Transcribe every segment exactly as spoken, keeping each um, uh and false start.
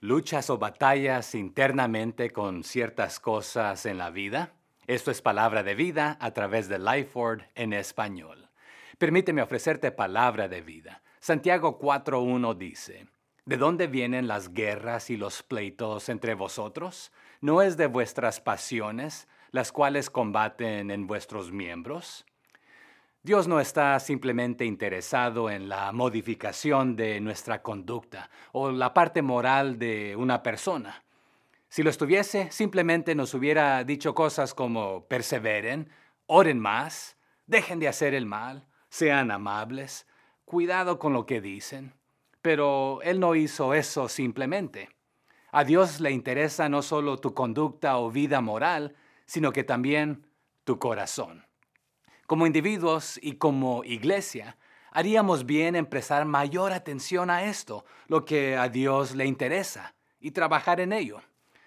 ¿Luchas o batallas internamente con ciertas cosas en la vida? Esto es Palabra de Vida a través de Lifeword en español. Permíteme ofrecerte palabra de vida. Santiago cuatro uno dice, ¿de dónde vienen las guerras y los pleitos entre vosotros? ¿No es de vuestras pasiones, las cuales combaten en vuestros miembros? Dios no está simplemente interesado en la modificación de nuestra conducta o la parte moral de una persona. Si lo estuviese, simplemente nos hubiera dicho cosas como perseveren, oren más, dejen de hacer el mal, sean amables, cuidado con lo que dicen. Pero Él no hizo eso simplemente. A Dios le interesa no solo tu conducta o vida moral, sino que también tu corazón. Como individuos y como iglesia, haríamos bien en prestar mayor atención a esto, lo que a Dios le interesa, y trabajar en ello.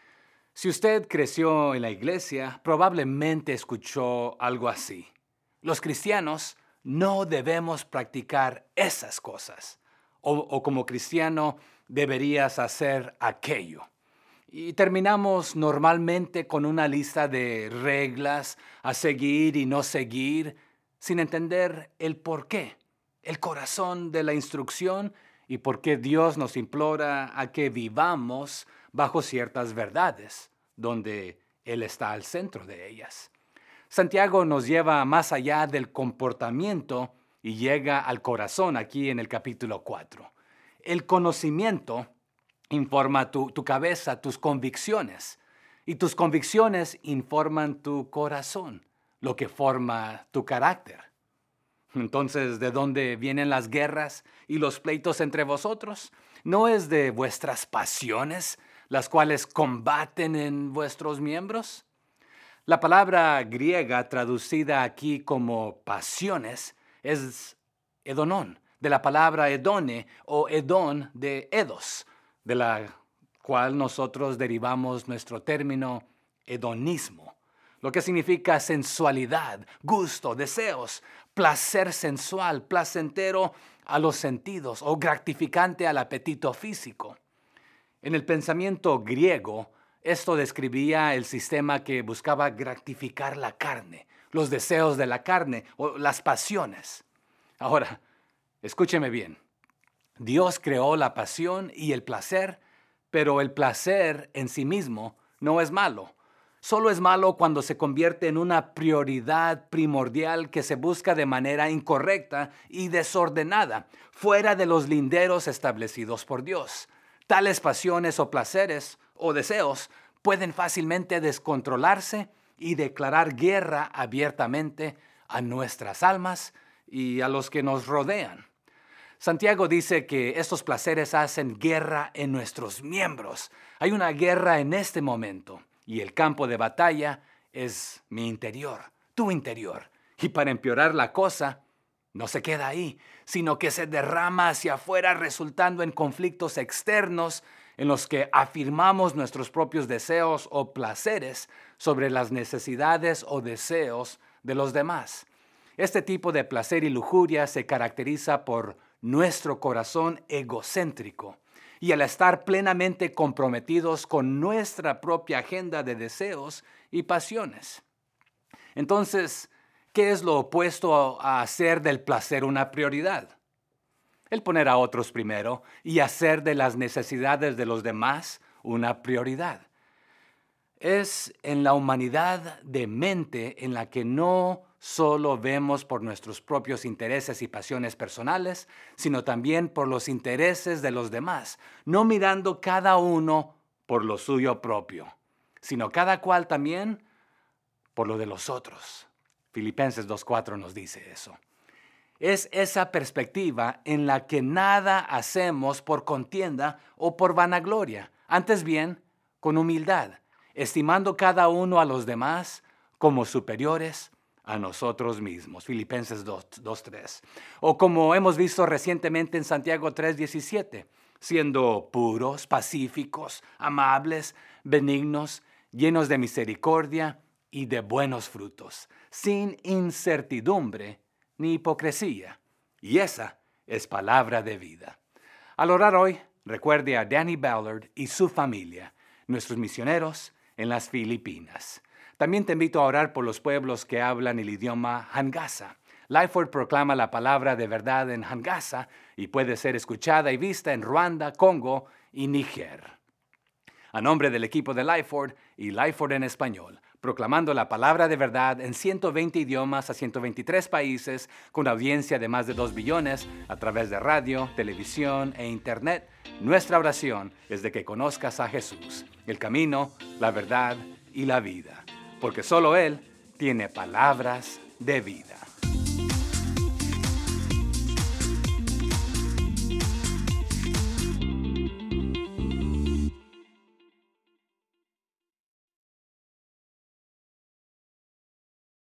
Si usted creció en la iglesia, probablemente escuchó algo así. Los cristianos no debemos practicar esas cosas. O, o como cristiano deberías hacer aquello. Y terminamos normalmente con una lista de reglas a seguir y no seguir, sin entender el porqué, el corazón de la instrucción y por qué Dios nos implora a que vivamos bajo ciertas verdades, donde Él está al centro de ellas. Santiago nos lleva más allá del comportamiento y llega al corazón aquí en el capítulo cuatro. El conocimiento informa tu, tu cabeza, tus convicciones. Y tus convicciones informan tu corazón, lo que forma tu carácter. Entonces, ¿de dónde vienen las guerras y los pleitos entre vosotros? ¿No es de vuestras pasiones, las cuales combaten en vuestros miembros? La palabra griega traducida aquí como pasiones es edonón, de la palabra edone o edón de edos, de la cual nosotros derivamos nuestro término hedonismo, lo que significa sensualidad, gusto, deseos, placer sensual, placentero a los sentidos o gratificante al apetito físico. En el pensamiento griego, esto describía el sistema que buscaba gratificar la carne, los deseos de la carne o las pasiones. Ahora, escúcheme bien. Dios creó la pasión y el placer, pero el placer en sí mismo no es malo. Solo es malo cuando se convierte en una prioridad primordial que se busca de manera incorrecta y desordenada, fuera de los linderos establecidos por Dios. Tales pasiones o placeres o deseos pueden fácilmente descontrolarse y declarar guerra abiertamente a nuestras almas y a los que nos rodean. Santiago dice que estos placeres hacen guerra en nuestros miembros. Hay una guerra en este momento y el campo de batalla es mi interior, tu interior. Y para empeorar la cosa, no se queda ahí, sino que se derrama hacia afuera resultando en conflictos externos en los que afirmamos nuestros propios deseos o placeres sobre las necesidades o deseos de los demás. Este tipo de placer y lujuria se caracteriza por nuestro corazón egocéntrico y al estar plenamente comprometidos con nuestra propia agenda de deseos y pasiones. Entonces, ¿qué es lo opuesto a hacer del placer una prioridad? El poner a otros primero y hacer de las necesidades de los demás una prioridad. Es en la humanidad de mente en la que no solo vemos por nuestros propios intereses y pasiones personales, sino también por los intereses de los demás, no mirando cada uno por lo suyo propio, sino cada cual también por lo de los otros. Filipenses dos cuatro nos dice eso. Es esa perspectiva en la que nada hacemos por contienda o por vanagloria, antes bien, con humildad, estimando cada uno a los demás como superiores a nosotros mismos. Filipenses dos tres. O como hemos visto recientemente en Santiago tres diecisiete, siendo puros, pacíficos, amables, benignos, llenos de misericordia y de buenos frutos, sin incertidumbre ni hipocresía. Y esa es palabra de vida. Al orar hoy, Recuerde a Danny Ballard y su familia, nuestros misioneros en las Filipinas. También te invito a orar por los pueblos que hablan el idioma Hangasa. Lifeword proclama la palabra de verdad en Hangasa y puede ser escuchada y vista en Ruanda, Congo y Níger. A nombre del equipo de Lifeword y Lifeword en español, proclamando la palabra de verdad en ciento veinte idiomas a ciento veintitrés países, con audiencia de más de dos billones a través de radio, televisión e internet, nuestra oración es de que conozcas a Jesús, el camino, la verdad y la vida, porque solo Él tiene palabras de vida.